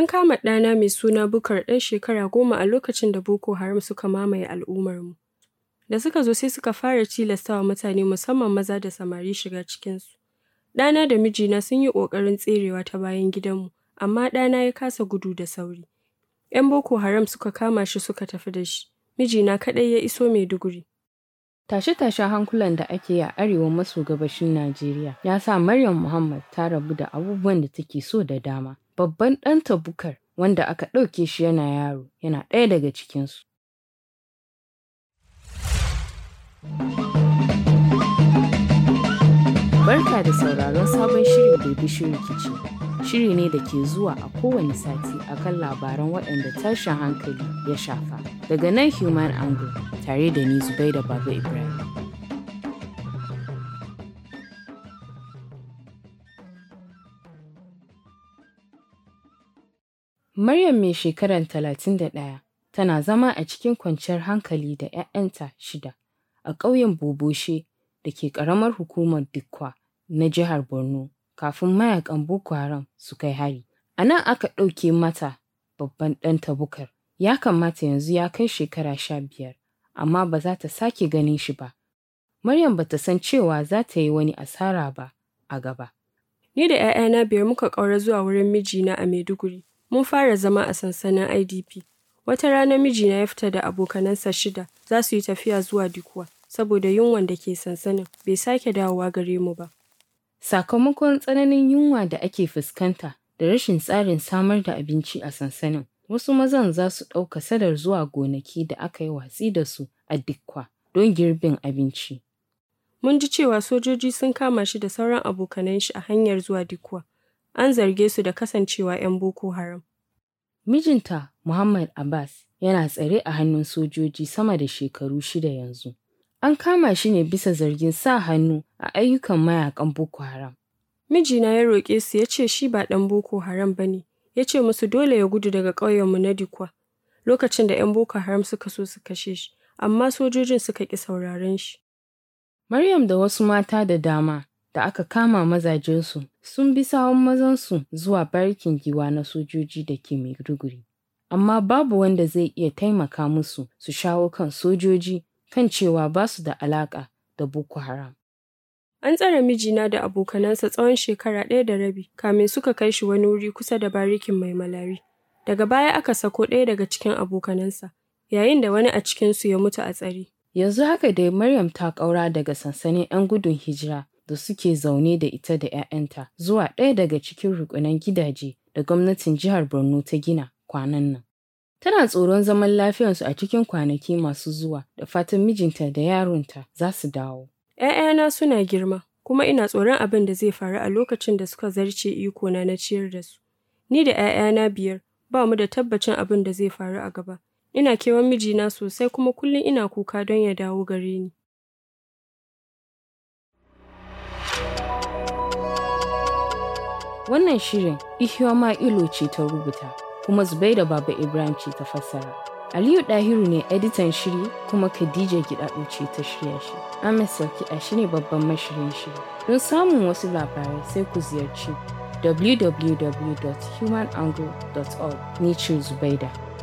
An kama ɗana mai suna Bukar ɗan shekara 10 a lokacin da Boko Haram suka mamaye al'ummarmu. Da suka zo sai suka fara tilastawa mutane musamman maza da samari shiga cikinsu. Ɗana da mijina sun yi ƙoƙarin tserewa ta bayan gidanmu, amma ɗana ya kasa gudu da sauri. 'Yan Boko Haram suka kama shi suka tafi da shi. Mijina kaɗai ya iso Maiduguri. Tashe-tashen hankulan da ake yi a arewa maso gabashin Najeriya ya sa Maryam Muhammad ta rabu da abubuwan da take so da dama. Babban ɗanta Bukar, wanda aka ɗauke shi yana yaro, yana ɗaya daga cikinsu. Barka da sauraron sabon shirin Baby Rikici. Shiri ne da ke zuwa a kowane sati akan labaran waɗanda tashin hankali ya shafa. Daga nan Human Angle, tare da ni Zubaida Baba Ibrahim. Maryam mai shekarar 31 tana zama a cikin kwanciyar hankali da 'ya'yanta 6 a ƙauyen Boboshe da ke ƙaramar hukumar Dikwa na jihar Borno kafin mayakan Boko Haram su kai hari. A nan aka ɗauke mata babban ɗanta Bukar. Ya kamata yanzu ya kai shekara 15, amma ba za ta sake ganin shi ba. Maryam ba ta san cewa za ta yi wani asara ba a gaba. Ni da 'ya'yana 5 muka ƙaura zuwa wurin mijina a Maiduguri. Mun fara zama a sansanin IDP. Wata rana mijina ya fita da abokanansa 6 za su yi tafiya zuwa Dikwa. Saboda yunwan da ke sansanin bai sake dawowa gare mu ba. Sakamakon tsananin yunwa da ake fuskanta da rashin tsarin samar da abinci a sansanin, wasu mazan za su ɗauka sadar zuwa gonaki da aka yi watsi da su a Dikwa don girbin abinci. Mun ji cewa sojoji sun kama shi da sauran abokanan shi a hanyar zuwa Dikwa. An zarge su da kasancewa 'yan Boko Haram. Mijinta, Muhammad Abbas, yana tsare a hannun sojoji sama da shekaru 6 yanzu. An kama shi ne bisa zargin sa hannu a ayyukan mayakan Boko Haram. Mijina ya roƙe su ya ce shi ba ɗan Boko Haram ba ne, ya ce musu dole ya gudu daga ƙauyenmu na Dikwa lokacin da 'yan Boko Haram suka so su kashe shi, amma sojojin suka ƙi sauraren shi. Maryam da wasu mata da dama da aka kama mazajensu sun bi sawun mazansu zuwa barikin giwa na sojoji da ke Maiduguri. Amma babu wanda zai iya taimaka musu su shawo kan sojoji kan cewa ba su da alaƙa da Boko Haram. An tsare mijina da abokanansa tsawon shekara 1 da rabi kamin suka kai shi wani wuri kusa da barikin Mai Malari. Daga baya aka sako ɗaya daga cikin abokanansa, yayin da wani a cikinsu ya mutu a tsare. Yanzu haka dai Maryam ta ƙaura daga sansanin 'yan gudun hijira da suke zaune da ita da 'ya'yanta zuwa ɗaya daga cikin rukunan gidaje da gwamnatin jihar Borno ta gina kwanan nan. Tana tsoron zaman lafiyarsu a cikin kwanaki masu zuwa da fatan mijinta da yaronta za su dawo. 'Ya'yana suna girma, kuma ina tsoron abin da zai faru a lokacin da suka zarce ikona na ciyar da su. Ni da 'ya'yana 5 ba mu da tabbacin abin da zai faru a gaba. Ina kewan mijina sosai kuma kullum ina kuka don ya dawo gare ni. Wannan shirin Ihuoma Ilo ce ta rubuta, kuma Zubaida Baba Ibrahim ce ta fassara. Aliyu Dahiru ne editan shiri, kuma Khadija Gidado ce ta shirya shi. Ahmed Salkiɗa shi ne babban mashirin shiri. Don samun wasu labarai sai ku ziyarci www.humanangle.org. Ni ce Zubaida.